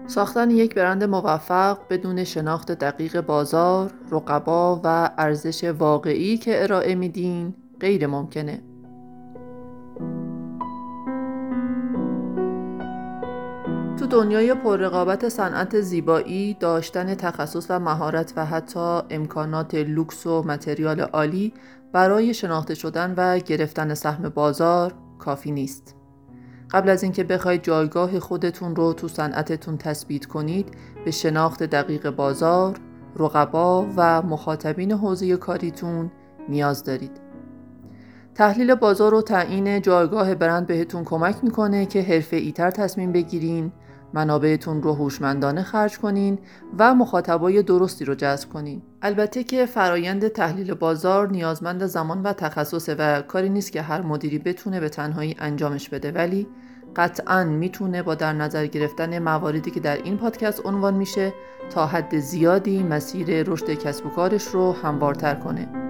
ساختن یک برند موفق بدون شناخت دقیق بازار، رقبا و ارزش واقعی که ارائه میدین غیر ممکنه. تو دنیای پررقابت صنعت زیبایی، داشتن تخصص و مهارت و حتی امکانات لوکس و متریال عالی برای شناخته شدن و گرفتن سهم بازار کافی نیست. قبل از اینکه بخواید جایگاه خودتون رو تو صنعتتون تثبیت کنید، به شناخت دقیق بازار، رقبا و مخاطبین حوزه کاریتون نیاز دارید. تحلیل بازار و تعیین جایگاه برند بهتون کمک میکنه که حرفه‌ای‌تر تصمیم بگیرین، منابعتون رو هوشمندانه خرج کنین و مخاطبای درستی رو جذب کنین. البته که فرایند تحلیل بازار نیازمند زمان و تخصصه و کاری نیست که هر مدیری بتونه به تنهایی انجامش بده، ولی قطعاً میتونه با در نظر گرفتن مواردی که در این پادکست عنوان میشه تا حد زیادی مسیر رشد کسب و کارش رو هموارتر کنه.